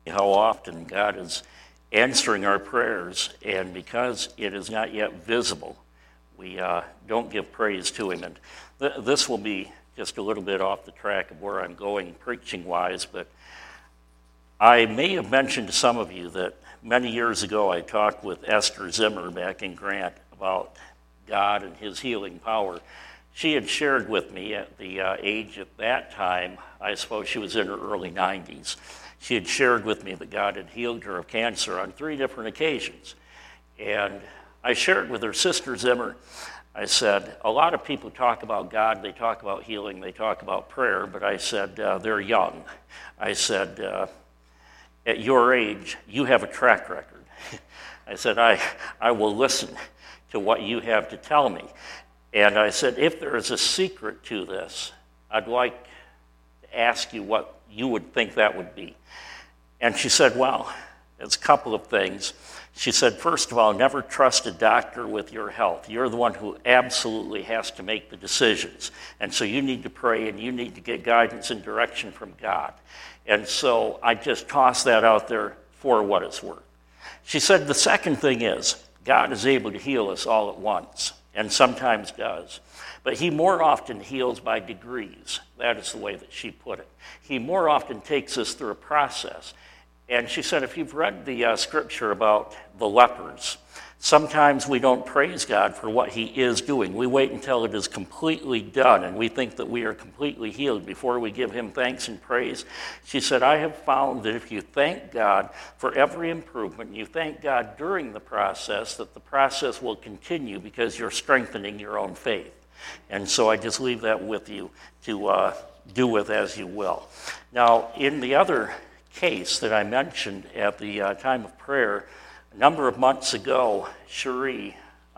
how often God is answering our prayers, and because it is not yet visible, we don't give praise to him. And this will be just a little bit off the track of where I'm going preaching-wise, but I may have mentioned to some of you that many years ago I talked with Esther Zimmer back in Grant about God and his healing power. She had shared with me at the age at that time, I suppose she was in her early 90s, she had shared with me that God had healed her of cancer on 3 different occasions. And I shared with her sister Zimmer, I said, a lot of people talk about God, they talk about healing, they talk about prayer, but I said, they're young. I said, at your age, you have a track record. I said, I will listen to what you have to tell me. And I said, if there is a secret to this, I'd like to ask you what you would think that would be. And she said, well, it's a couple of things. She said, first of all, never trust a doctor with your health. You're the one who absolutely has to make the decisions. And so you need to pray and you need to get guidance and direction from God. And so I just tossed that out there for what it's worth. She said, the second thing is, God is able to heal us all at once, and sometimes does. But he more often heals by degrees. That is the way that she put it. He more often takes us through a process. And she said, if you've read the scripture about the lepers, sometimes we don't praise God for what he is doing. We wait until it is completely done, and we think that we are completely healed before we give him thanks and praise. She said, I have found that if you thank God for every improvement, you thank God during the process, that the process will continue because you're strengthening your own faith. And so I just leave that with you to do with as you will. Now, in the other case that I mentioned at the time of prayer, a number of months ago, Cherie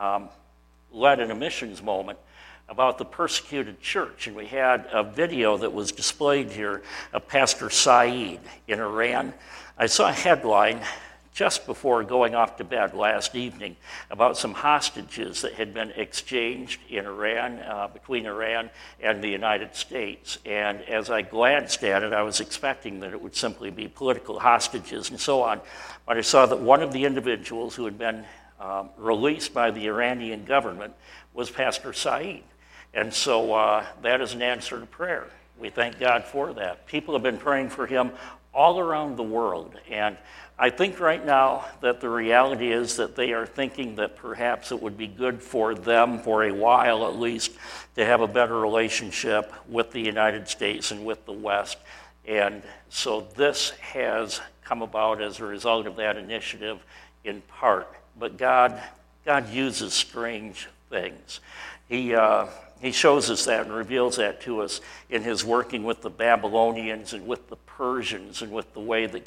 led in a missions moment about the persecuted church, and we had a video that was displayed here of Pastor Saeed in Iran. I saw a headline just before going off to bed last evening about some hostages that had been exchanged in Iran, between Iran and the United States. And as I glanced at it, I was expecting that it would simply be political hostages and so on. But I saw that one of the individuals who had been released by the Iranian government was Pastor Saeed. And so that is an answer to prayer. We thank God for that. People have been praying for him all around the world. And I think right now that the reality is that they are thinking that perhaps it would be good for them, for a while at least, to have a better relationship with the United States and with the West. And so this has come about as a result of that initiative in part. But God uses strange things. He shows us that and reveals that to us in his working with the Babylonians and with the Persians and with the way that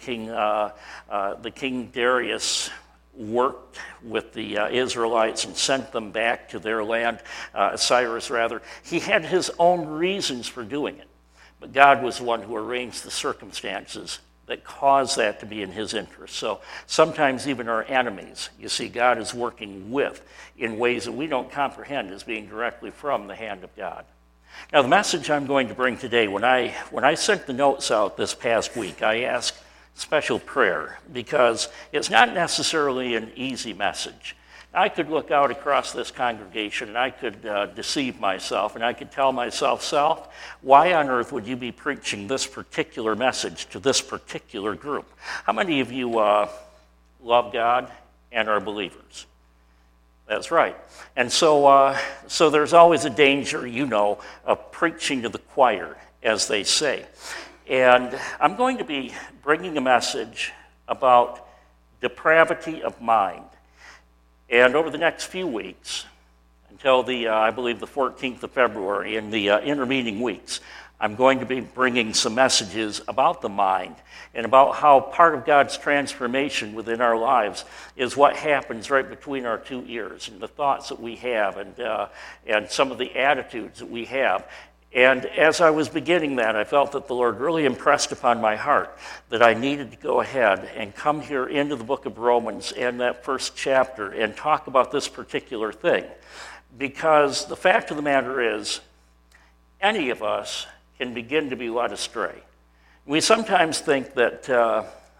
King Darius worked with the Israelites and sent them back to their land, Cyrus rather. He had his own reasons for doing it, but God was the one who arranged the circumstances that caused that to be in his interest. So sometimes even our enemies, you see, God is working with in ways that we don't comprehend as being directly from the hand of God. Now, the message I'm going to bring today, when I sent the notes out this past week, I asked special prayer because it's not necessarily an easy message. I could look out across this congregation and I could deceive myself and I could tell myself, Self, why on earth would you be preaching this particular message to this particular group? How many of you love God and are believers? That's right. And so there's always a danger, of preaching to the choir, as they say. And I'm going to be bringing a message about depravity of mind. And over the next few weeks, until I believe the 14th of February, in the intervening weeks, I'm going to be bringing some messages about the mind and about how part of God's transformation within our lives is what happens right between our 2 ears and the thoughts that we have and some of the attitudes that we have. And as I was beginning that, I felt that the Lord really impressed upon my heart that I needed to go ahead and come here into the book of Romans and that first chapter and talk about this particular thing. Because the fact of the matter is, any of us can begin to be led astray. We sometimes think that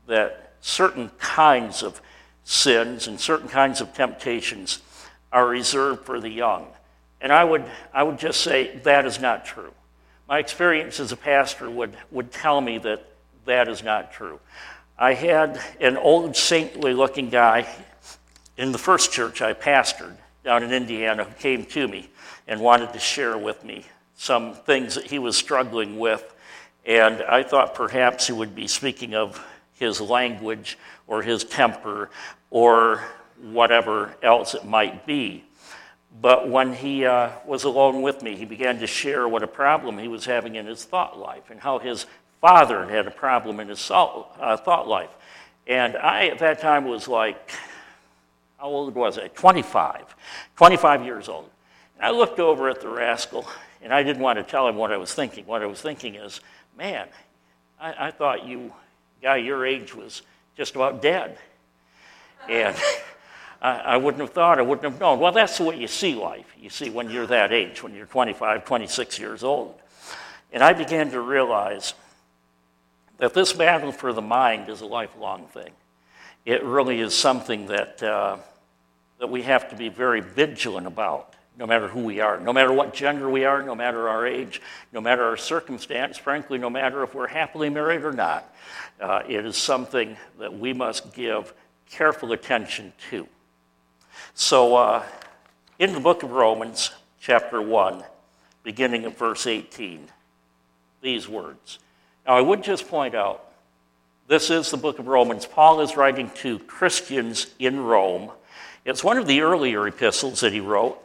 that certain kinds of sins and certain kinds of temptations are reserved for the young. And I would just say that is not true. My experience as a pastor would tell me that that is not true. I had an old saintly-looking guy in the first church I pastored down in Indiana who came to me and wanted to share with me some things that he was struggling with. And I thought perhaps he would be speaking of his language or his temper or whatever else it might be. But when he was alone with me, he began to share what a problem he was having in his thought life and how his father had a problem in his thought life. And I, at that time, was like, how old was I? 25 years old. And I looked over at the rascal, and I didn't want to tell him what I was thinking. What I was thinking is, man, I thought you, guy your age, was just about dead. And I wouldn't have thought, I wouldn't have known. Well, that's the way you see life. You see when you're that age, when you're 25, 26 years old. And I began to realize that this battle for the mind is a lifelong thing. It really is something that we have to be very vigilant about, no matter who we are, no matter what gender we are, no matter our age, no matter our circumstance, frankly, no matter if we're happily married or not. It is something that we must give careful attention to. So in the book of Romans, chapter 1, beginning at verse 18, these words. Now, I would just point out, this is the book of Romans. Paul is writing to Christians in Rome. It's one of the earlier epistles that he wrote.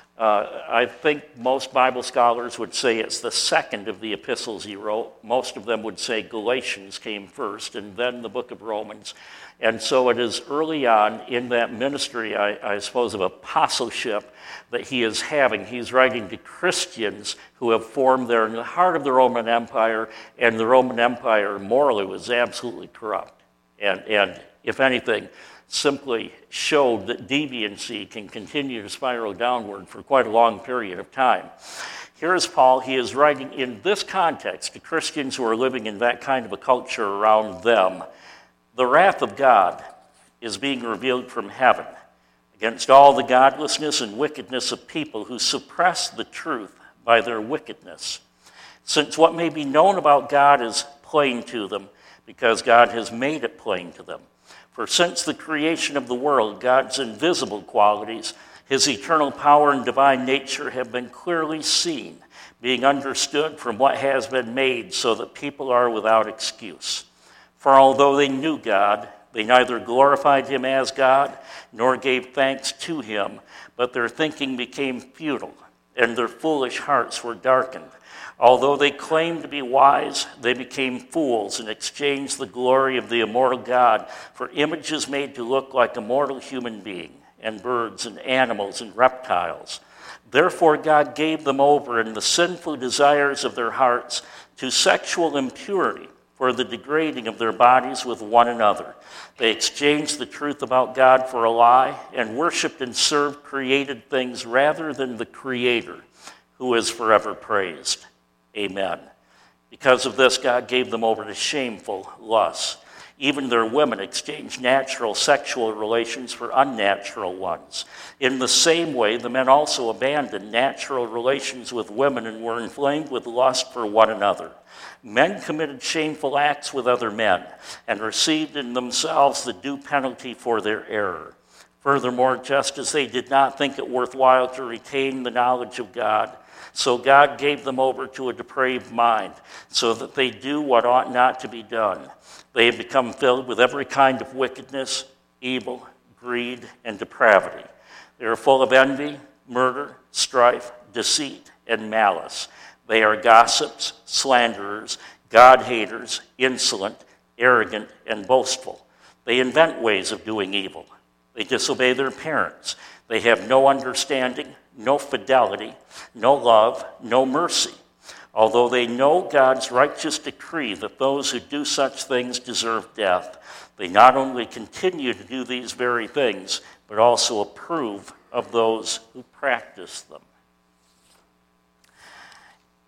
I think most Bible scholars would say it's the second of the epistles he wrote. Most of them would say Galatians came first, and then the book of Romans. And so it is early on in that ministry, I suppose, of apostleship that he is having. He's writing to Christians who have formed there in the heart of the Roman Empire, and the Roman Empire morally was absolutely corrupt. And if anything, simply showed that deviancy can continue to spiral downward for quite a long period of time. Here is Paul. He is writing in this context to Christians who are living in that kind of a culture around them. The wrath of God is being revealed from heaven against all the godlessness and wickedness of people who suppress the truth by their wickedness. Since what may be known about God is plain to them, because God has made it plain to them. For since the creation of the world, God's invisible qualities, his eternal power and divine nature have been clearly seen, being understood from what has been made, so that people are without excuse. For although they knew God, they neither glorified him as God, nor gave thanks to him, but their thinking became futile, and their foolish hearts were darkened. Although they claimed to be wise, they became fools and exchanged the glory of the immortal God for images made to look like a mortal human being, and birds and animals and reptiles. Therefore God gave them over in the sinful desires of their hearts to sexual impurity, for the degrading of their bodies with one another. They exchanged the truth about God for a lie and worshiped and served created things rather than the Creator, who is forever praised. Amen. Because of this, God gave them over to shameful lusts. Even their women exchanged natural sexual relations for unnatural ones. In the same way, the men also abandoned natural relations with women and were inflamed with lust for one another. Men committed shameful acts with other men and received in themselves the due penalty for their error. Furthermore, just as they did not think it worthwhile to retain the knowledge of God, so God gave them over to a depraved mind, so that they do what ought not to be done. They have become filled with every kind of wickedness, evil, greed, and depravity. They are full of envy, murder, strife, deceit, and malice. They are gossips, slanderers, God-haters, insolent, arrogant, and boastful. They invent ways of doing evil. They disobey their parents. They have no understanding, no fidelity, no love, no mercy. Although they know God's righteous decree that those who do such things deserve death, they not only continue to do these very things, but also approve of those who practice them.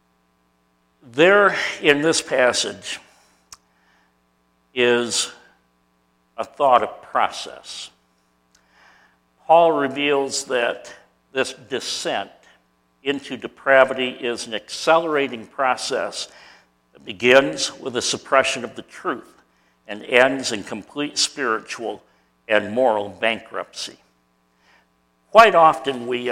There in this passage is a thought of process. Paul reveals that this descent into depravity is an accelerating process that begins with the suppression of the truth and ends in complete spiritual and moral bankruptcy. Quite often we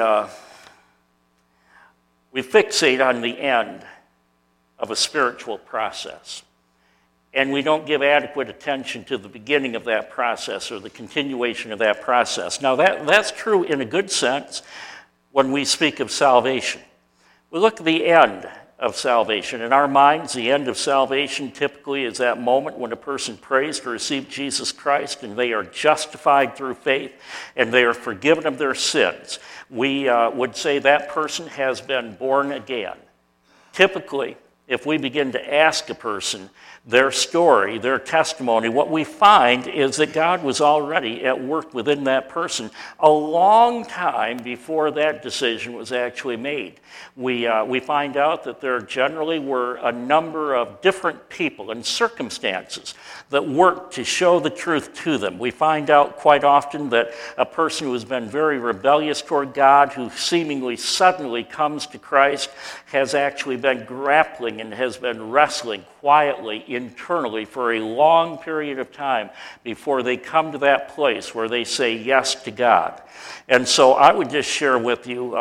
fixate on the end of a spiritual process, and we don't give adequate attention to the beginning of that process or the continuation of that process. Now that's true in a good sense when we speak of salvation. We look at the end of salvation. In our minds, the end of salvation typically is that moment when a person prays to receive Jesus Christ and they are justified through faith and they are forgiven of their sins. We would say that person has been born again. Typically, if we begin to ask a person their story, their testimony, what we find is that God was already at work within that person a long time before that decision was actually made. We find out that there generally were a number of different people and circumstances that worked to show the truth to them. We find out quite often that a person who has been very rebellious toward God, who seemingly suddenly comes to Christ, has actually been grappling and has been wrestling quietly, internally, for a long period of time before they come to that place where they say yes to God. And so I would just share with you,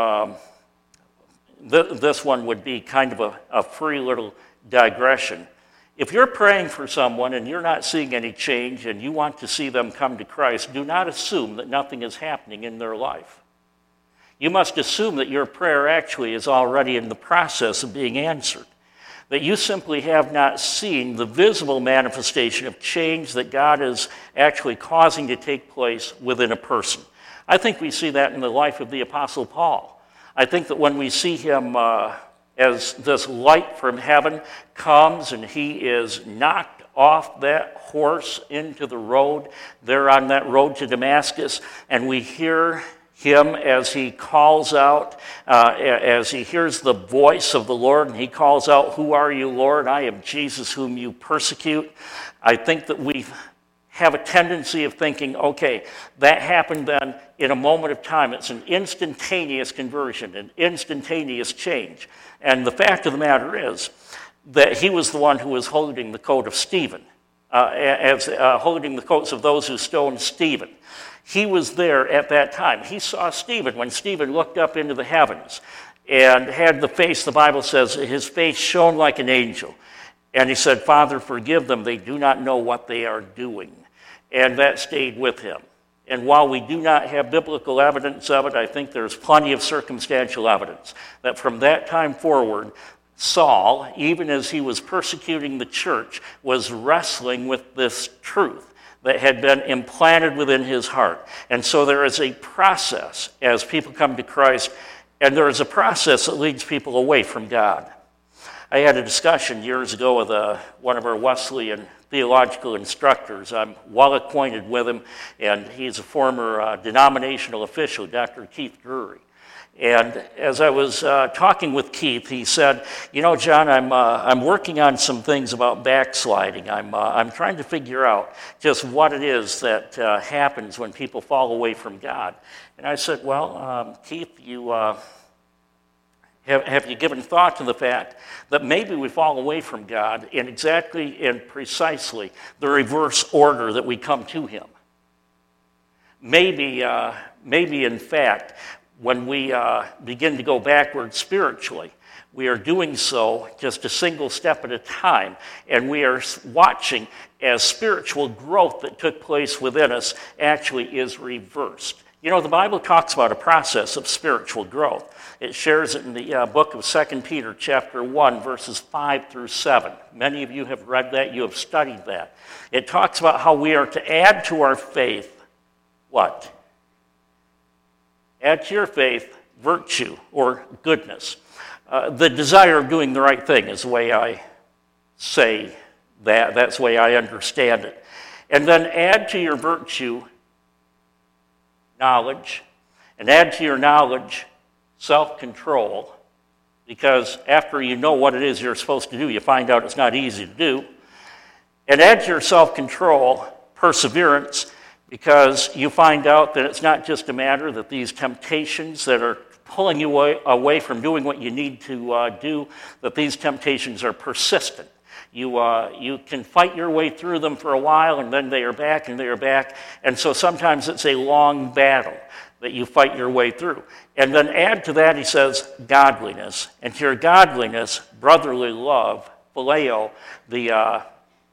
this one would be kind of a free little digression. If you're praying for someone and you're not seeing any change and you want to see them come to Christ, do not assume that nothing is happening in their life. You must assume that your prayer actually is already in the process of being answered, that you simply have not seen the visible manifestation of change that God is actually causing to take place within a person. I think we see that in the life of the Apostle Paul. I think that when we see him as this light from heaven comes and he is knocked off that horse into the road, there on that road to Damascus, and we hear him as he calls out, as he hears the voice of the Lord, and he calls out, "Who are you, Lord? I am Jesus whom you persecute." I think that we have a tendency of thinking, okay, that happened then in a moment of time. It's an instantaneous conversion, an instantaneous change. And the fact of the matter is that he was the one who was holding the coat of Stephen, holding the coats of those who stoned Stephen. He was there at that time. He saw Stephen when Stephen looked up into the heavens and had the face, the Bible says, his face shone like an angel. And he said, "Father, forgive them. They do not know what they are doing." And that stayed with him. And while we do not have biblical evidence of it, I think there's plenty of circumstantial evidence that from that time forward, Saul, even as he was persecuting the church, was wrestling with this truth that had been implanted within his heart. And so there is a process as people come to Christ, and there is a process that leads people away from God. I had a discussion years ago with one of our Wesleyan theological instructors. I'm well acquainted with him, and he's a former denominational official, Dr. Keith Drury. And as I was talking with Keith, he said, "You know, John, I'm working on some things about backsliding. I'm trying to figure out just what it is that happens when people fall away from God." And I said, "Well, Keith, have you given thought to the fact that maybe we fall away from God in exactly and precisely the reverse order that we come to Him? Maybe in fact, when we begin to go backward spiritually, we are doing so just a single step at a time, and we are watching as spiritual growth that took place within us actually is reversed." You know, the Bible talks about a process of spiritual growth. It shares it in the book of 2 Peter chapter 1, verses 5 through 7. Many of you have read that. You have studied that. It talks about how we are to add to our faith what? Add to your faith virtue or goodness. The desire of doing the right thing is the way I say that. That's the way I understand it. And then add to your virtue knowledge, and add to your knowledge self-control, because after you know what it is you're supposed to do, you find out it's not easy to do. And add to your self-control perseverance, because you find out that it's not just a matter that these temptations that are pulling you away from doing what you need to do, that these temptations are persistent. You can fight your way through them for a while, and then they are back, and they are back. And so sometimes it's a long battle that you fight your way through. And then add to that, he says, godliness. And to your godliness, brotherly love, phileo, the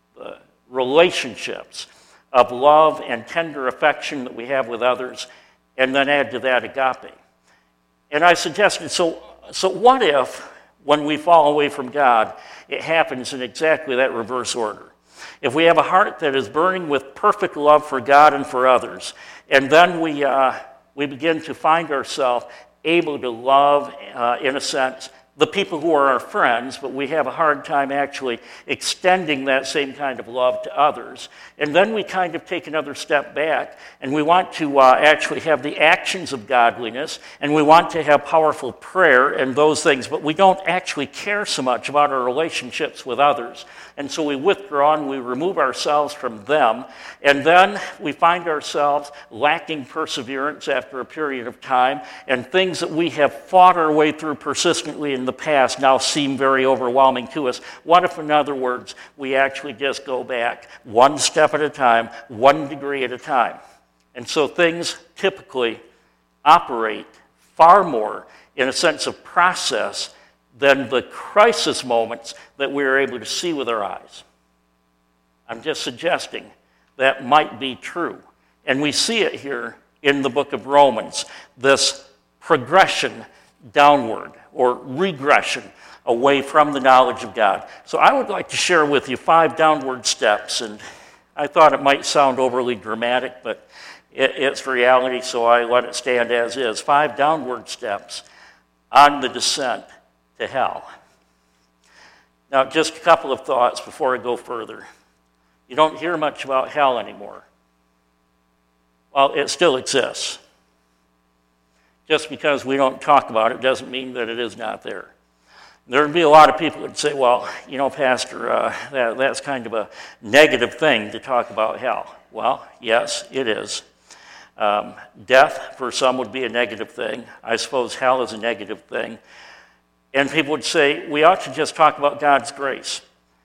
relationships of love and tender affection that we have with others, and then add to that agape. And I suggested, so what if, when we fall away from God, it happens in exactly that reverse order? If we have a heart that is burning with perfect love for God and for others, and then we begin to find ourselves able to love, in a sense, the people who are our friends, but we have a hard time actually extending that same kind of love to others. And then we kind of take another step back, and we want to actually have the actions of godliness, and we want to have powerful prayer and those things, but we don't actually care so much about our relationships with others. And so we withdraw and we remove ourselves from them, and then we find ourselves lacking perseverance after a period of time, and things that we have fought our way through persistently in the past now seem very overwhelming to us. What if, in other words, we actually just go back one step at a time, 1 degree at a time? And so things typically operate far more in a sense of process than the crisis moments that we are able to see with our eyes. I'm just suggesting that might be true. And we see it here in the book of Romans, this progression downward or regression away from the knowledge of God. So I would like to share with you 5 downward steps, and I thought it might sound overly dramatic, but it's reality, so I let it stand as is. 5 downward steps on the descent to hell. Now, just a couple of thoughts before I go further. You don't hear much about hell anymore. Well, it still exists. Just because we don't talk about it doesn't mean that it is not there. There would be a lot of people that would say, well, you know, Pastor, that's kind of a negative thing to talk about hell. Well, yes, it is. Death, for some, would be a negative thing. I suppose hell is a negative thing. And people would say, we ought to just talk about God's grace.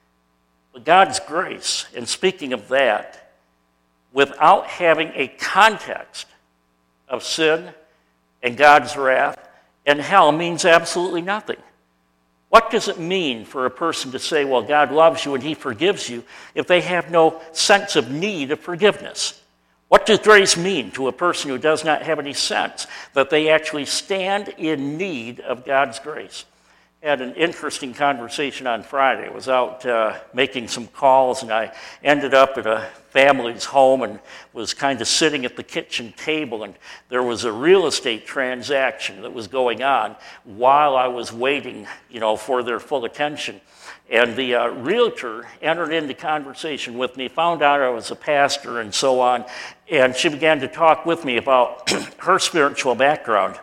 But God's grace, and speaking of that, without having a context of sin and God's wrath and hell, means absolutely nothing. What does it mean for a person to say, well, God loves you and he forgives you, if they have no sense of need of forgiveness? What does grace mean to a person who does not have any sense that they actually stand in need of God's grace? I had an interesting conversation on Friday. I was out making some calls, and I ended up at a family's home and was kind of sitting at the kitchen table, and there was a real estate transaction that was going on while I was waiting, for their full attention. And the realtor entered into conversation with me, found out I was a pastor and so on, and she began to talk with me about her spiritual background.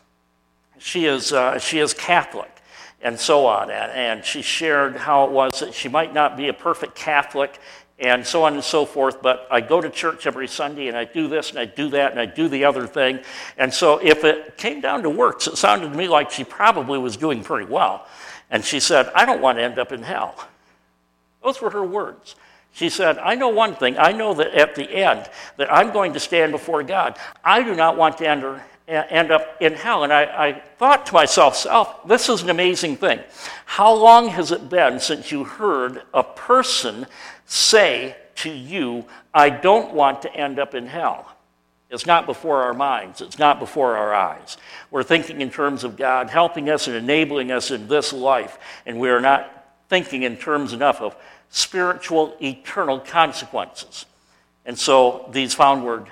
She is Catholic and so on, and she shared how it was that she might not be a perfect Catholic and so on and so forth, but I go to church every Sunday and I do this and I do that and I do the other thing. And so if it came down to works, it sounded to me like she probably was doing pretty well. And she said, I don't want to end up in hell. Those were her words. She said, I know one thing. I know that at the end that I'm going to stand before God. I do not want to end up in hell. And I thought to myself, this is an amazing thing. How long has it been since you heard a person say to you, I don't want to end up in hell? It's not before our minds. It's not before our eyes. We're thinking in terms of God helping us and enabling us in this life, and we are not thinking in terms enough of spiritual, eternal consequences. And so these 5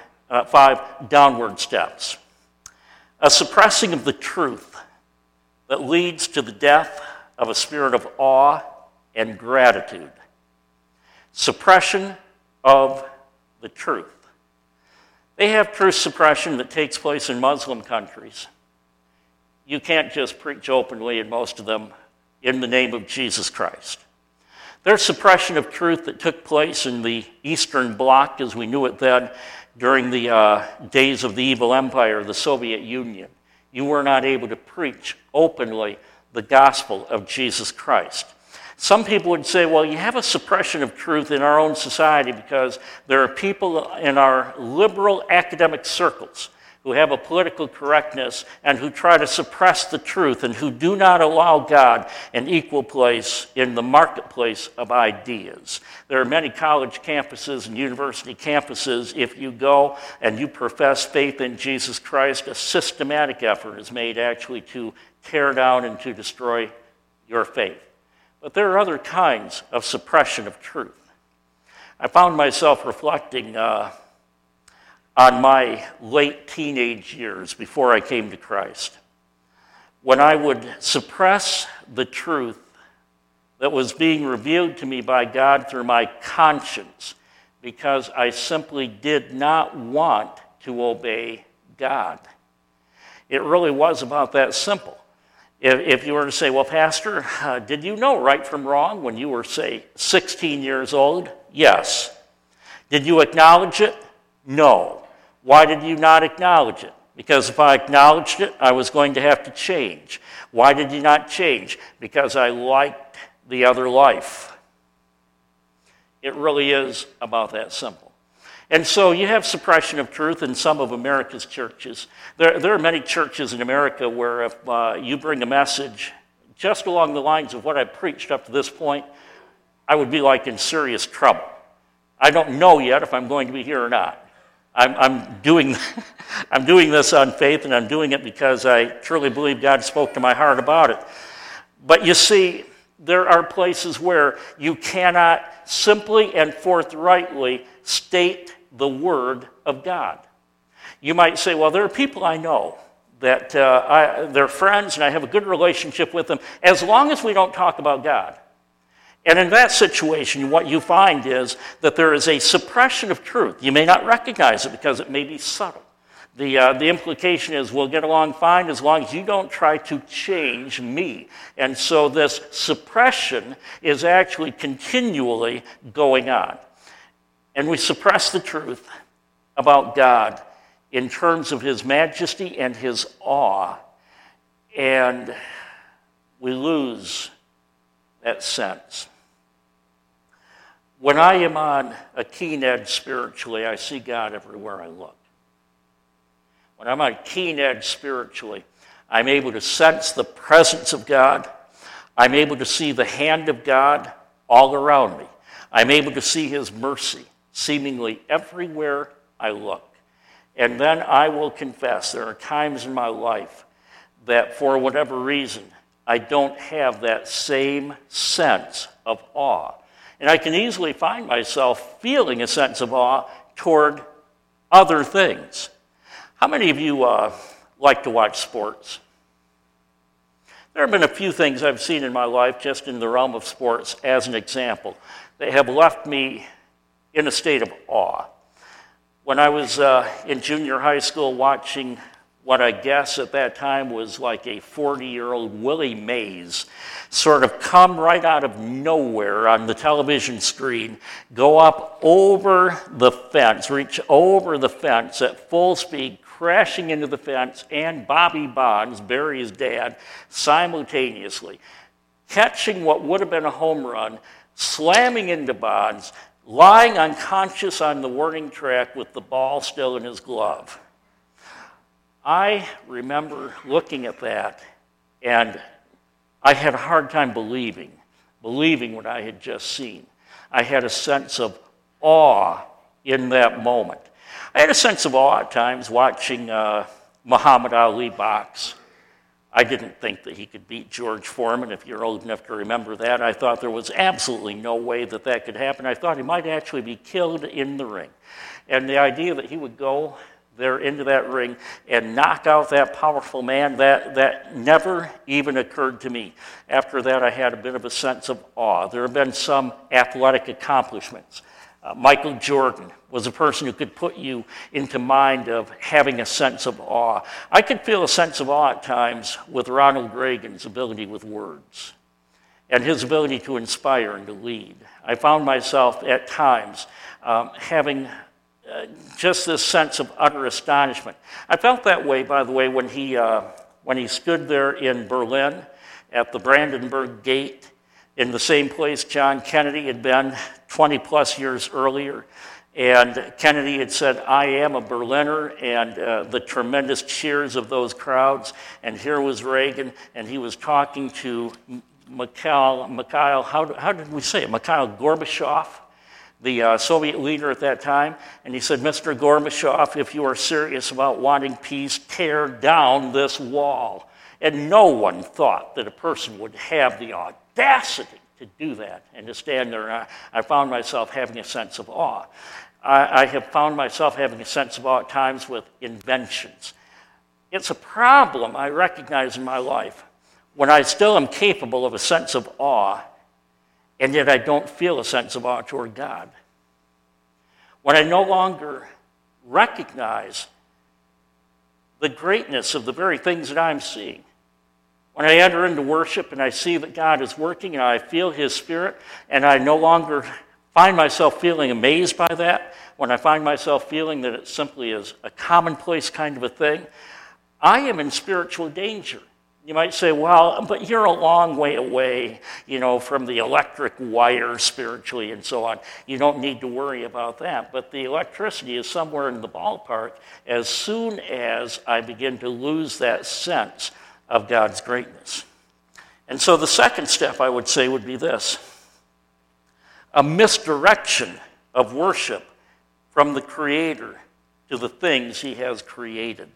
downward steps. A suppressing of the truth that leads to the death of a spirit of awe and gratitude. Suppression of the truth. They have truth suppression that takes place in Muslim countries. You can't just preach openly in most of them in the name of Jesus Christ. There's suppression of truth that took place in the Eastern Bloc, as we knew it then, during the days of the evil empire, the Soviet Union. You were not able to preach openly the gospel of Jesus Christ. Some people would say, well, you have a suppression of truth in our own society because there are people in our liberal academic circles who have a political correctness and who try to suppress the truth and who do not allow God an equal place in the marketplace of ideas. There are many college campuses and university campuses. If you go and you profess faith in Jesus Christ, a systematic effort is made actually to tear down and to destroy your faith. But there are other kinds of suppression of truth. I found myself reflecting on my late teenage years before I came to Christ, when I would suppress the truth that was being revealed to me by God through my conscience because I simply did not want to obey God. It really was about that simple. If you were to say, well, Pastor, did you know right from wrong when you were, say, 16 years old? Yes. Did you acknowledge it? No. Why did you not acknowledge it? Because if I acknowledged it, I was going to have to change. Why did you not change? Because I liked the other life. It really is about that simple. And so you have suppression of truth in some of America's churches. There are many churches in America where if you bring a message just along the lines of what I've preached up to this point, I would be like in serious trouble. I don't know yet if I'm going to be here or not. I'm doing this on faith, and I'm doing it because I truly believe God spoke to my heart about it. But you see, there are places where you cannot simply and forthrightly state the Word of God. You might say, well, there are people I know that they're friends and I have a good relationship with them as long as we don't talk about God. And in that situation, what you find is that there is a suppression of truth. You may not recognize it because it may be subtle. The implication is we'll get along fine as long as you don't try to change me. And so this suppression is actually continually going on. And we suppress the truth about God in terms of his majesty and his awe. And we lose that sense. When I am on a keen edge spiritually, I see God everywhere I look. When I'm on a keen edge spiritually, I'm able to sense the presence of God. I'm able to see the hand of God all around me. I'm able to see his mercy seemingly everywhere I look. And then I will confess there are times in my life that for whatever reason, I don't have that same sense of awe. And I can easily find myself feeling a sense of awe toward other things. How many of you like to watch sports? There have been a few things I've seen in my life just in the realm of sports as an example. They have left me in a state of awe. When I was in junior high school watching what I guess at that time was like a 40-year-old Willie Mays sort of come right out of nowhere on the television screen, go up over the fence, reach over the fence at full speed, crashing into the fence, and Bobby Bonds, Barry's dad, simultaneously catching what would have been a home run, slamming into Bonds, lying unconscious on the warning track with the ball still in his glove. I remember looking at that, and I had a hard time believing what I had just seen. I had a sense of awe in that moment. I had a sense of awe at times watching Muhammad Ali box. I didn't think that he could beat George Foreman, if you're old enough to remember that. I thought there was absolutely no way that that could happen. I thought he might actually be killed in the ring. And the idea that he would go there into that ring and knock out that powerful man, that never even occurred to me. After that, I had a bit of a sense of awe. There have been some athletic accomplishments. Michael Jordan was a person who could put you into mind of having a sense of awe. I could feel a sense of awe at times with Ronald Reagan's ability with words. and his ability to inspire and to lead. I found myself at times having just this sense of utter astonishment. I felt that way, by the way, when he stood there in Berlin at the Brandenburg Gate in the same place John Kennedy had been 20 plus years earlier. And Kennedy had said, "I am a Berliner," and the tremendous cheers of those crowds. And here was Reagan, and he was talking to Mikhail, how did we say it? Mikhail Gorbachev, the Soviet leader at that time. And he said, "Mr. Gorbachev, if you are serious about wanting peace, tear down this wall." And no one thought that a person would have the audacity to do that and to stand there. And I found myself having a sense of awe. I have found myself having a sense of awe at times with inventions. It's a problem I recognize in my life when I still am capable of a sense of awe, and yet I don't feel a sense of awe toward God. When I no longer recognize the greatness of the very things that I'm seeing. When I enter into worship and I see that God is working and I feel His Spirit, and I no longer find myself feeling amazed by that, when I find myself feeling that it simply is a commonplace kind of a thing, I am in spiritual danger. You might say, "Well, but you're a long way away, from the electric wire spiritually and so on. You don't need to worry about that." But the electricity is somewhere in the ballpark as soon as I begin to lose that sense of God's greatness. And so the second step, I would say, would be this: a misdirection of worship from the Creator to the things He has created.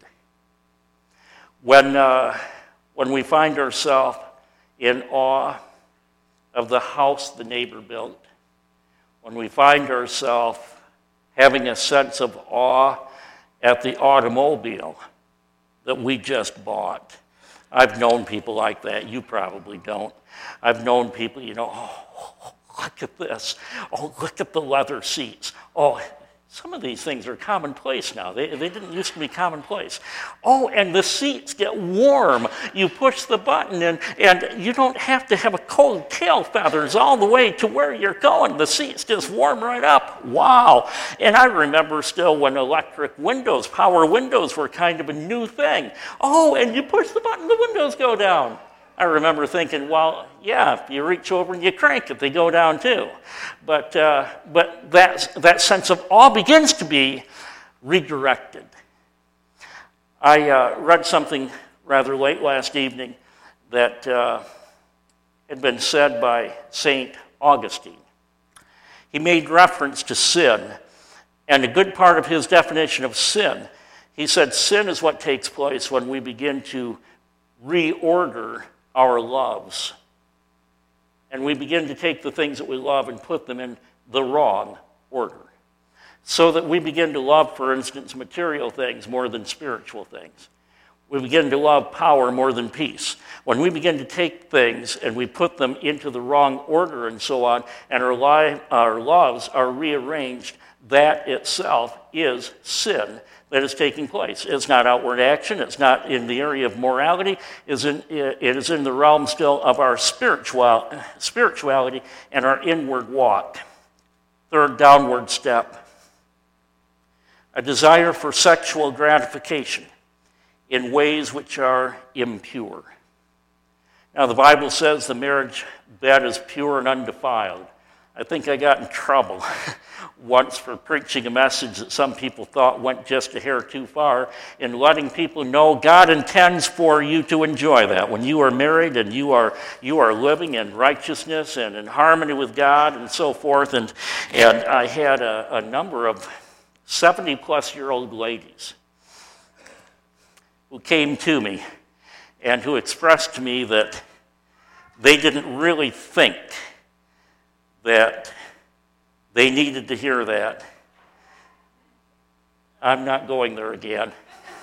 When we find ourselves in awe of the house the neighbor built, when we find ourselves having a sense of awe at the automobile that we just bought. I've known people like that. You probably don't. I've known people, "Oh, look at this. Oh, look at the leather seats. Oh, some of these things are commonplace now. They didn't used to be commonplace. Oh, and the seats get warm. You push the button and you don't have to have a cold tail feathers all the way to where you're going. The seats just warm right up. Wow." And I remember still when electric windows, power windows were kind of a new thing. Oh, and you push the button, the windows go down. I remember thinking, well, yeah, if you reach over and you crank it, they go down too. But that sense of awe begins to be redirected. I read something rather late last evening that had been said by St. Augustine. He made reference to sin, and a good part of his definition of sin, he said sin is what takes place when we begin to reorder our loves. And we begin to take the things that we love and put them in the wrong order. So that we begin to love, for instance, material things more than spiritual things. We begin to love power more than peace. When we begin to take things and we put them into the wrong order and so on, and our loves are rearranged, that itself is sin that is taking place. It's not outward action. It's not in the area of morality. It is in the realm still of our spirituality and our inward walk. Third downward step: a desire for sexual gratification in ways which are impure. Now, the Bible says the marriage bed is pure and undefiled. I think I got in trouble once for preaching a message that some people thought went just a hair too far in letting people know God intends for you to enjoy that. When you are married and you are living in righteousness and in harmony with God and so forth. And I had a number of 70-plus-year-old ladies who came to me and who expressed to me that they didn't really think that they needed to hear that. I'm not going there again.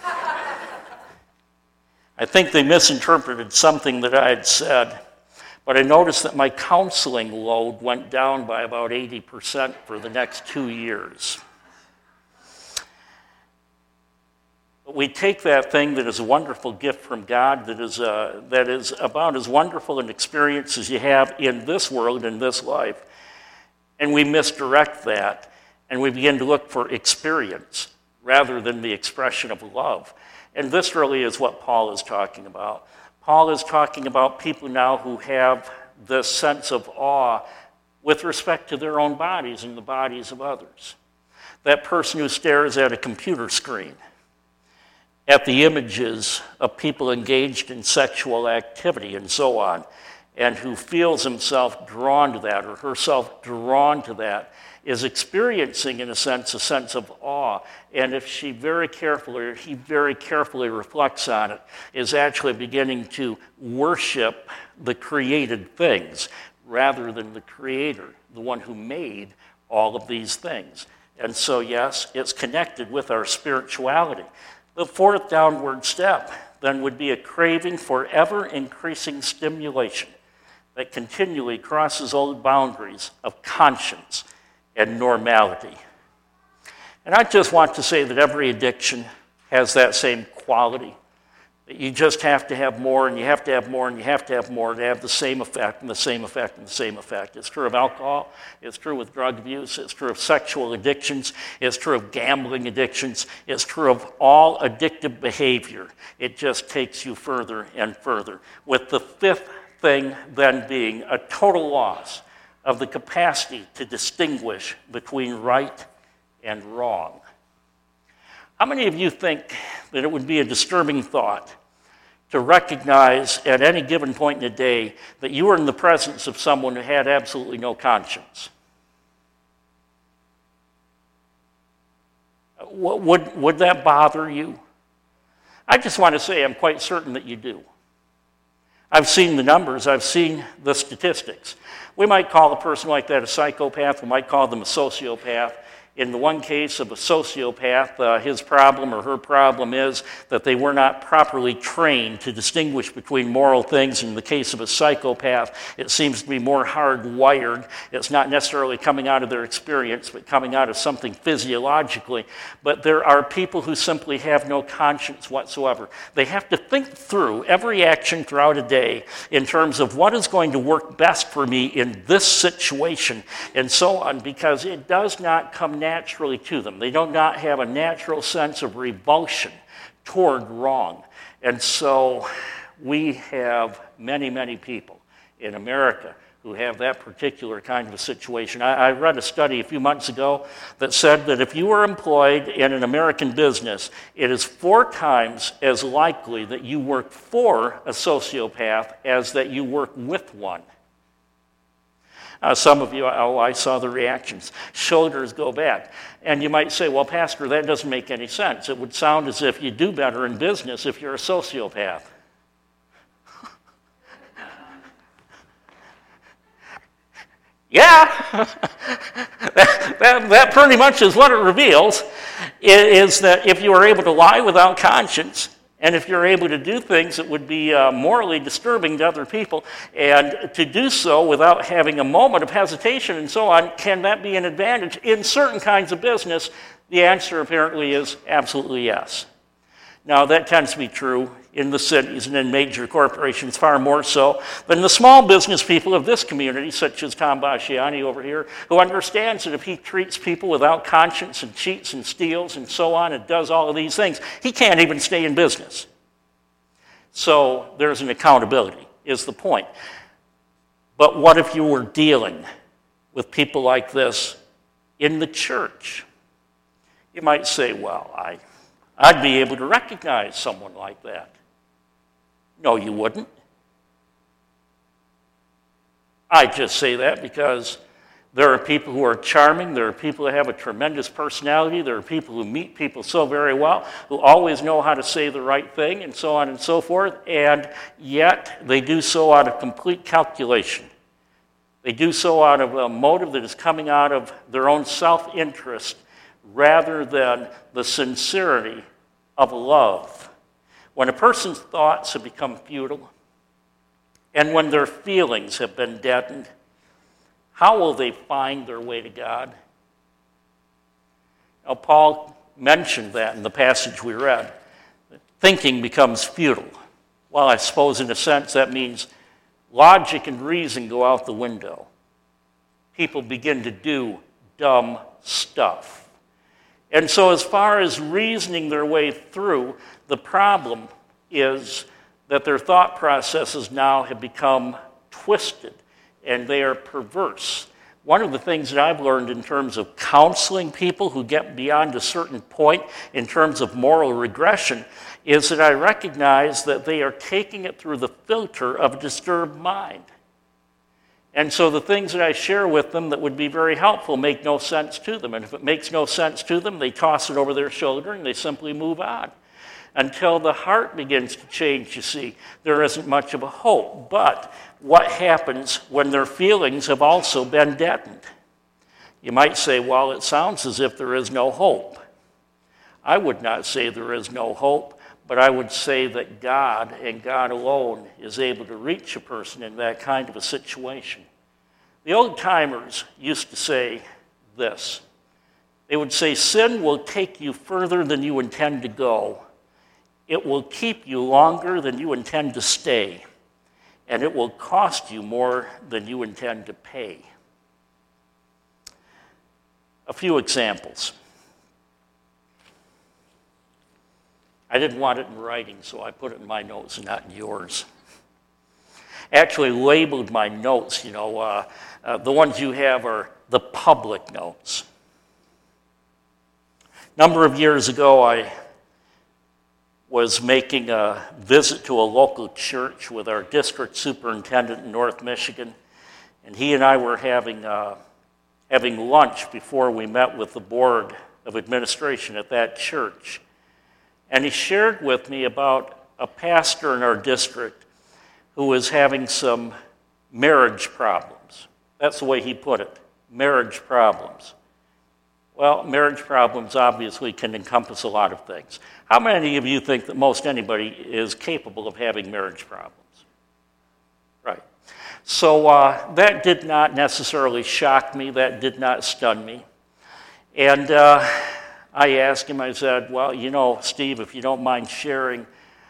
I think they misinterpreted something that I had said, but I noticed that my counseling load went down by about 80% for the next 2 years. But we take that thing that is a wonderful gift from God, that is about as wonderful an experience as you have in this world, in this life, and we misdirect that, and we begin to look for experience rather than the expression of love. And this really is what Paul is talking about. Paul is talking about people now who have this sense of awe with respect to their own bodies and the bodies of others. That person who stares at a computer screen, at the images of people engaged in sexual activity and so on, and who feels himself drawn to that or herself drawn to that, is experiencing, in a sense of awe. And if she very carefully, or he very carefully reflects on it, is actually beginning to worship the created things rather than the Creator, the one who made all of these things. And so, yes, it's connected with our spirituality. The fourth downward step then would be a craving for ever-increasing stimulation that continually crosses old boundaries of conscience and normality. And I just want to say that every addiction has that same quality. That you just have to have more, and you have to have more, and you have to have more to have the same effect, and the same effect, and the same effect. It's true of alcohol. It's true with drug abuse. It's true of sexual addictions. It's true of gambling addictions. It's true of all addictive behavior. It just takes you further and further. With the fifth thing then being a total loss of the capacity to distinguish between right and wrong. How many of you think that it would be a disturbing thought to recognize at any given point in the day that you were in the presence of someone who had absolutely no conscience? Would that bother you? I just want to say I'm quite certain that you do. I've seen the numbers. I've seen the statistics. We might call a person like that a psychopath. We might call them a sociopath. In the one case of a sociopath, his problem or her problem is that they were not properly trained to distinguish between moral things. In the case of a psychopath, it seems to be more hardwired. It's not necessarily coming out of their experience, but coming out of something physiologically. But there are people who simply have no conscience whatsoever. They have to think through every action throughout a day in terms of what is going to work best for me in this situation and so on, because it does not come naturally to them. They do not have a natural sense of revulsion toward wrong. And so we have many, many people in America who have that particular kind of a situation. I read a study a few months ago that said that if you were employed in an American business, it is 4 times as likely that you work for a sociopath as that you work with one. Some of you, I saw the reactions. Shoulders go back. And you might say, well, Pastor, that doesn't make any sense. It would sound as if you do better in business if you're a sociopath. Yeah, that pretty much is what it reveals, is that if you are able to lie without conscience, and if you're able to do things that would be morally disturbing to other people, and to do so without having a moment of hesitation and so on, can that be an advantage? In certain kinds of business, the answer apparently is absolutely yes. Now, that tends to be true in the cities and in major corporations, far more so than the small business people of this community, such as Tom Basciani over here, who understands that if he treats people without conscience and cheats and steals and so on and does all of these things, he can't even stay in business. So there's an accountability, is the point. But what if you were dealing with people like this in the church? You might say, well, I'd be able to recognize someone like that. No, you wouldn't. I just say that because there are people who are charming, there are people who have a tremendous personality, there are people who meet people so very well, who always know how to say the right thing, and so on and so forth, and yet they do so out of complete calculation. They do so out of a motive that is coming out of their own self-interest rather than the sincerity of love. When a person's thoughts have become futile, and when their feelings have been deadened, how will they find their way to God? Now, Paul mentioned that in the passage we read, thinking becomes futile. Well, I suppose in a sense that means logic and reason go out the window. People begin to do dumb stuff. And so as far as reasoning their way through, the problem is that their thought processes now have become twisted and they are perverse. One of the things that I've learned in terms of counseling people who get beyond a certain point in terms of moral regression is that I recognize that they are taking it through the filter of a disturbed mind. And so the things that I share with them that would be very helpful make no sense to them. And if it makes no sense to them, they toss it over their shoulder and they simply move on. Until the heart begins to change, you see, there isn't much of a hope. But what happens when their feelings have also been deadened? You might say, well, it sounds as if there is no hope. I would not say there is no hope, but I would say that God and God alone is able to reach a person in that kind of a situation. The old timers used to say this. They would say, sin will take you further than you intend to go. It will keep you longer than you intend to stay, and it will cost you more than you intend to pay. A few examples. I didn't want it in writing, so I put it in my notes and not in yours. Actually labeled my notes, the ones you have are the public notes. A number of years ago, I was making a visit to a local church with our district superintendent in North Michigan, and he and I were having lunch before we met with the board of administration at that church. And he shared with me about a pastor in our district who was having some marriage problems. That's the way he put it, marriage problems. Well, marriage problems obviously can encompass a lot of things. How many of you think that most anybody is capable of having marriage problems? Right. So that did not necessarily shock me. That did not stun me. And I asked him, I said, well, Steve, if you don't mind sharing,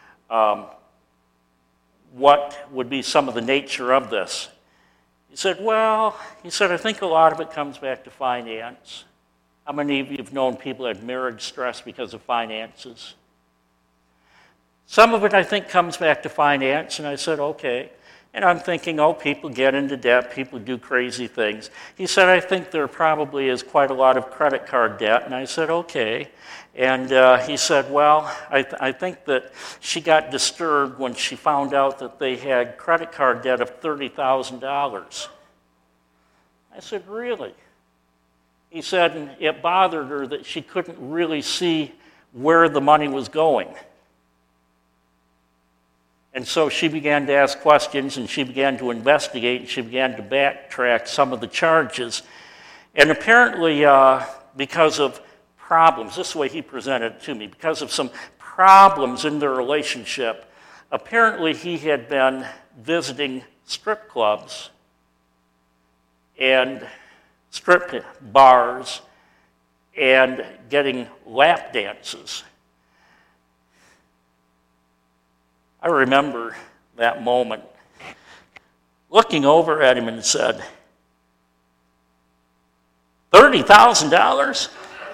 what would be some of the nature of this? He said, I think a lot of it comes back to finance. How many of you have known people who had marriage stress because of finances? Some of it, I think, comes back to finance. And I said, okay. And I'm thinking, people get into debt, people do crazy things. He said, I think there probably is quite a lot of credit card debt. And I said, okay. And he said, I think that she got disturbed when she found out that they had credit card debt of $30,000. I said, really? He said, and it bothered her that she couldn't really see where the money was going. And so she began to ask questions, and she began to investigate, and she began to backtrack some of the charges. And apparently, because of problems, this is the way he presented it to me, because of some problems in their relationship, apparently he had been visiting strip clubs and strip bars and getting lap dances. I remember that moment, looking over at him and said, $30,000?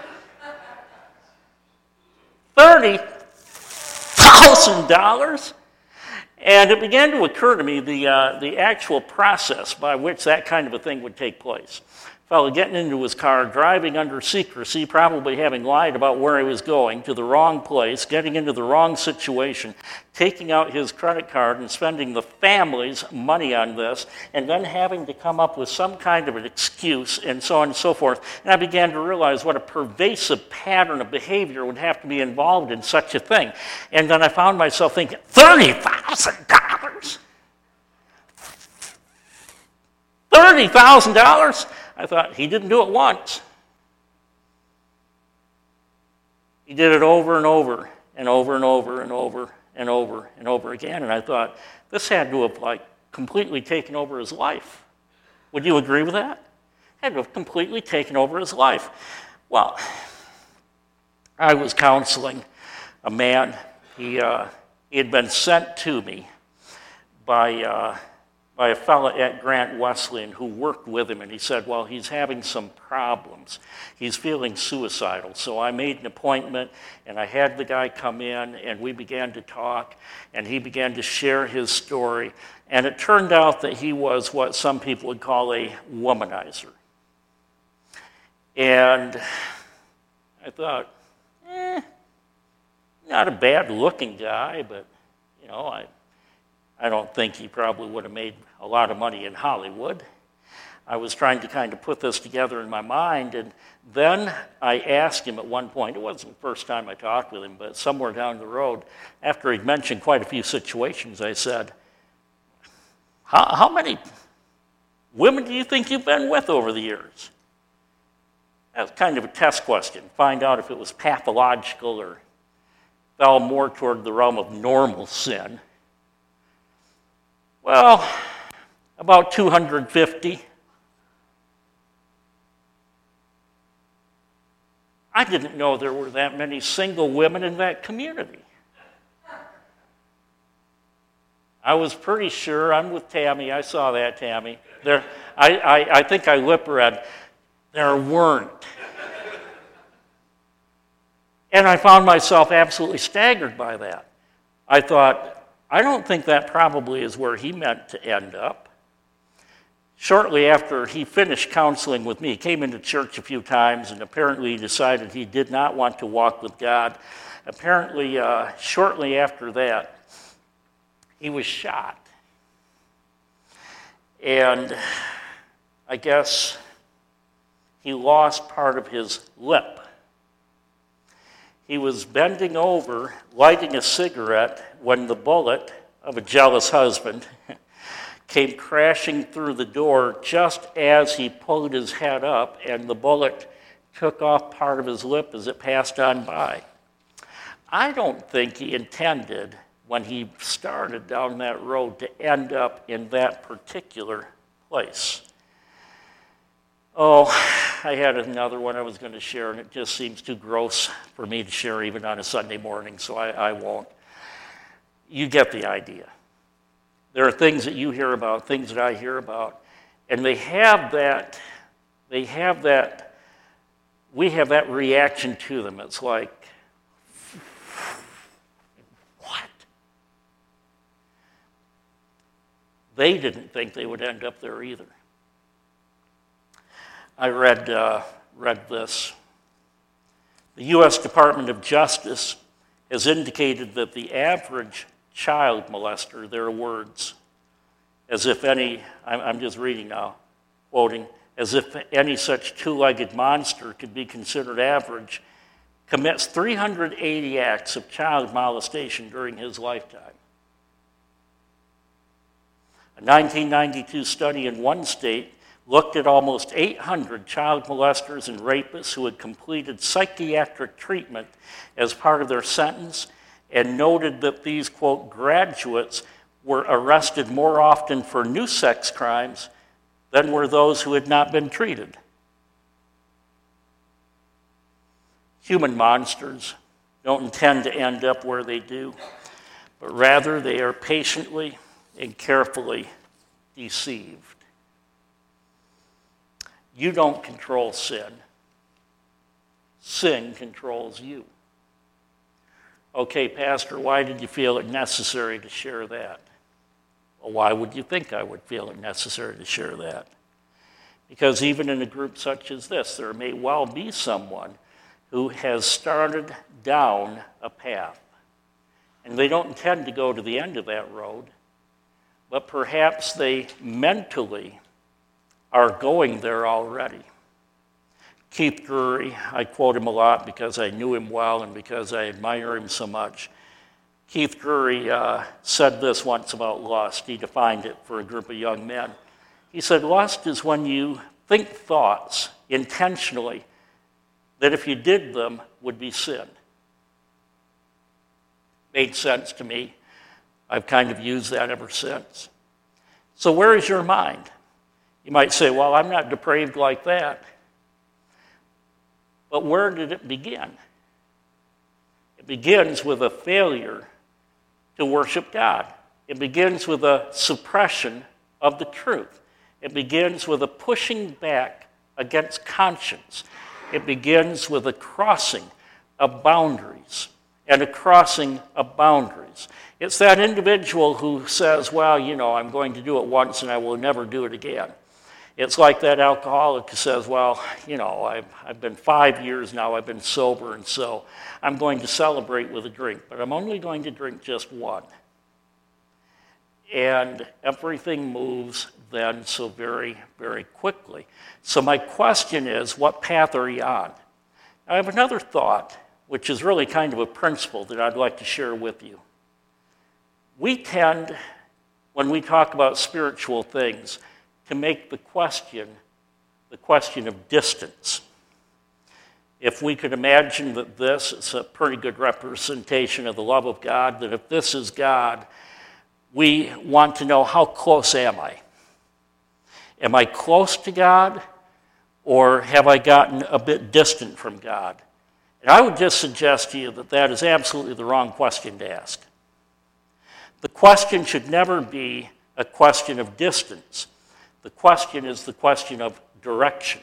$30,000? And it began to occur to me the actual process by which that kind of a thing would take place. Fellow getting into his car, driving under secrecy, probably having lied about where he was going, to the wrong place, getting into the wrong situation, taking out his credit card and spending the family's money on this, and then having to come up with some kind of an excuse, and so on and so forth. And I began to realize what a pervasive pattern of behavior would have to be involved in such a thing. And then I found myself thinking, $30,000? $30,000? I thought, he didn't do it once. He did it over and over and over and over and over and over and over again. And I thought, this had to have completely taken over his life. Would you agree with that? Had to have completely taken over his life. Well, I was counseling a man He had been sent to me by a fellow at Grant Wesleyan who worked with him, and he said, well, he's having some problems. He's feeling suicidal. So I made an appointment, and I had the guy come in, and we began to talk, and he began to share his story. And it turned out that he was what some people would call a womanizer. And I thought, not a bad-looking guy, but, you know, I don't think he probably would have made a lot of money in Hollywood. I was trying to kind of put this together in my mind, and then I asked him at one point, it wasn't the first time I talked with him, but somewhere down the road, after he'd mentioned quite a few situations, I said, how many women do you think you've been with over the years? That was kind of a test question, find out if it was pathological or fell more toward the realm of normal sin. Well, about 250. I didn't know there were that many single women in that community. I was pretty sure, I'm with Tammy, I saw that, Tammy. I think I lip read, there weren't. And I found myself absolutely staggered by that. I thought, I don't think that probably is where he meant to end up. Shortly after he finished counseling with me, he came into church a few times, and apparently he decided he did not want to walk with God. Apparently, shortly after that, he was shot. And I guess he lost part of his lip. He was bending over, lighting a cigarette, when the bullet of a jealous husband came crashing through the door just as he pulled his head up, and the bullet took off part of his lip as it passed on by. I don't think he intended, when he started down that road, to end up in that particular place. Oh, I had another one I was going to share, and it just seems too gross for me to share even on a Sunday morning, so I won't. You get the idea. There are things that you hear about, things that I hear about, and we have that reaction to them. It's like, what? They didn't think they would end up there either. I read this. The U.S. Department of Justice has indicated that the average child molester, their words, as if any, I'm just reading now, quoting, as if any such two-legged monster could be considered average, commits 380 acts of child molestation during his lifetime. A 1992 study in one state looked at almost 800 child molesters and rapists who had completed psychiatric treatment as part of their sentence, and noted that these, quote, graduates were arrested more often for new sex crimes than were those who had not been treated. Human monsters don't intend to end up where they do, but rather they are patiently and carefully deceived. You don't control sin. Sin controls you. Okay, Pastor, why did you feel it necessary to share that? Well, why would you think I would feel it necessary to share that? Because even in a group such as this, there may well be someone who has started down a path, and they don't intend to go to the end of that road, but perhaps they mentally are going there already. Keith Drury, I quote him a lot because I knew him well and because I admire him so much. Keith Drury said this once about lust. He defined it for a group of young men. He said, lust is when you think thoughts intentionally that if you did them would be sin. Made sense to me. I've kind of used that ever since. So where is your mind? You might say, well, I'm not depraved like that. But where did it begin? It begins with a failure to worship God. It begins with a suppression of the truth. It begins with a pushing back against conscience. It begins with a crossing of boundaries and a crossing of boundaries. It's that individual who says, well, I'm going to do it once and I will never do it again. It's like that alcoholic who says, well, I've been 5 years now, I've been sober, and so I'm going to celebrate with a drink, but I'm only going to drink just one. And everything moves then so very, very quickly. So my question is, what path are you on? I have another thought, which is really kind of a principle that I'd like to share with you. We tend, when we talk about spiritual things, to make the question of distance. If we could imagine that this is a pretty good representation of the love of God, that if this is God, we want to know, how close am I? Am I close to God, or have I gotten a bit distant from God? And I would just suggest to you that that is absolutely the wrong question to ask. The question should never be a question of distance. The question is the question of direction.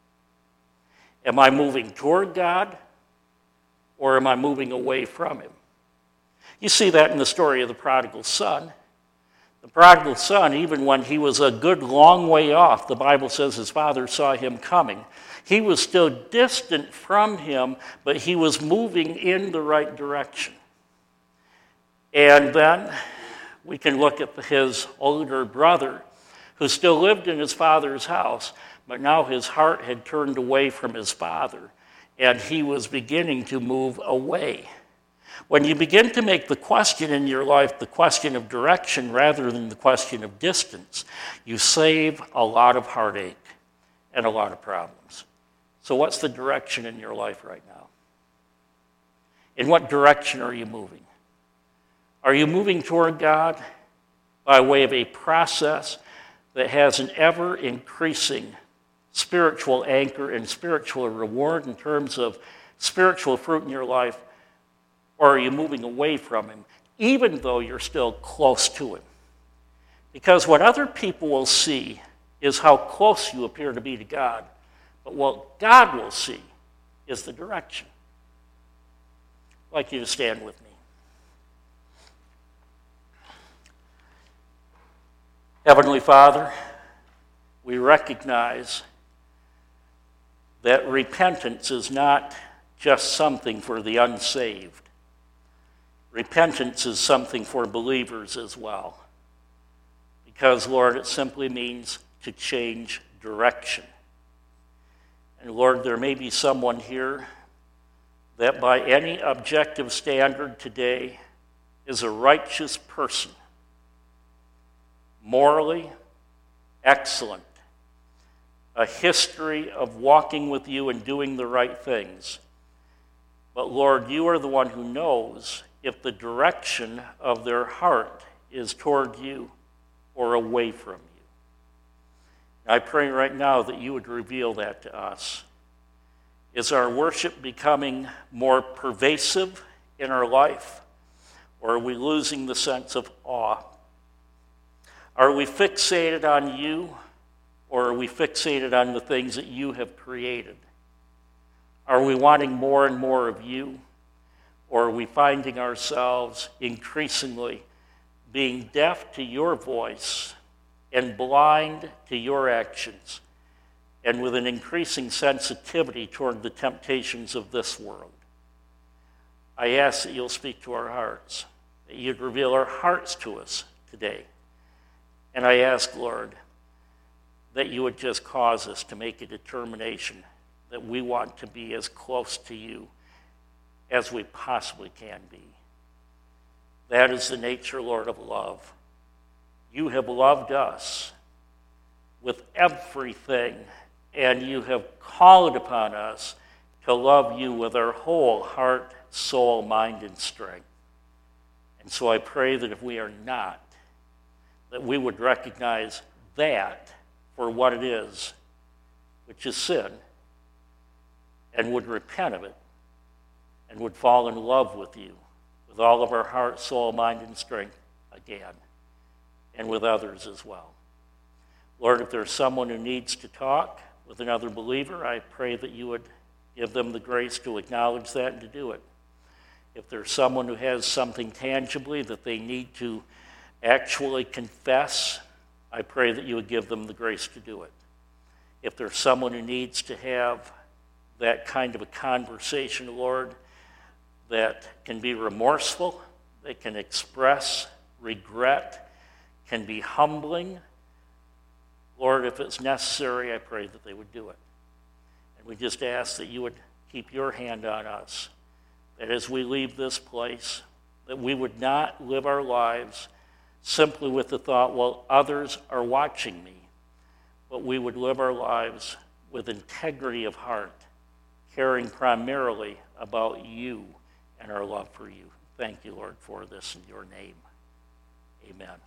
Am I moving toward God, or am I moving away from Him? You see that in the story of the prodigal son. The prodigal son, even when he was a good long way off, the Bible says his father saw him coming. He was still distant from him, but he was moving in the right direction. And then we can look at his older brother, who still lived in his father's house, but now his heart had turned away from his father, and he was beginning to move away. When you begin to make the question in your life the question of direction rather than the question of distance, you save a lot of heartache and a lot of problems. So what's the direction in your life right now? In what direction are you moving? Are you moving toward God by way of a process that has an ever-increasing spiritual anchor and spiritual reward in terms of spiritual fruit in your life? Or are you moving away from Him, even though you're still close to Him? Because what other people will see is how close you appear to be to God, but what God will see is the direction. I'd like you to stand with me. Heavenly Father, we recognize that repentance is not just something for the unsaved. Repentance is something for believers as well. Because, Lord, it simply means to change direction. And Lord, there may be someone here that by any objective standard today is a righteous person, morally excellent, a history of walking with you and doing the right things. But Lord, you are the one who knows if the direction of their heart is toward you or away from you. I pray right now that you would reveal that to us. Is our worship becoming more pervasive in our life, or are we losing the sense of awe? Are we fixated on you, or are we fixated on the things that you have created? Are we wanting more and more of you, or are we finding ourselves increasingly being deaf to your voice and blind to your actions, and with an increasing sensitivity toward the temptations of this world? I ask that you'll speak to our hearts, that you'd reveal our hearts to us today. And I ask, Lord, that you would just cause us to make a determination that we want to be as close to you as we possibly can be. That is the nature, Lord, of love. You have loved us with everything, and you have called upon us to love you with our whole heart, soul, mind, and strength. And so I pray that if we are not, that we would recognize that for what it is, which is sin, and would repent of it, and would fall in love with you with all of our heart, soul, mind, and strength again, and with others as well. Lord, if there's someone who needs to talk with another believer, I pray that you would give them the grace to acknowledge that and to do it. If there's someone who has something tangibly that they need to actually confess, I pray that you would give them the grace to do it. If there's someone who needs to have that kind of a conversation, Lord, that can be remorseful, that can express regret, can be humbling, Lord, if it's necessary, I pray that they would do it. And we just ask that you would keep your hand on us, that as we leave this place, that we would not live our lives simply with the thought, well, others are watching me, but we would live our lives with integrity of heart, caring primarily about you and our love for you. Thank you, Lord, for this in your name. Amen.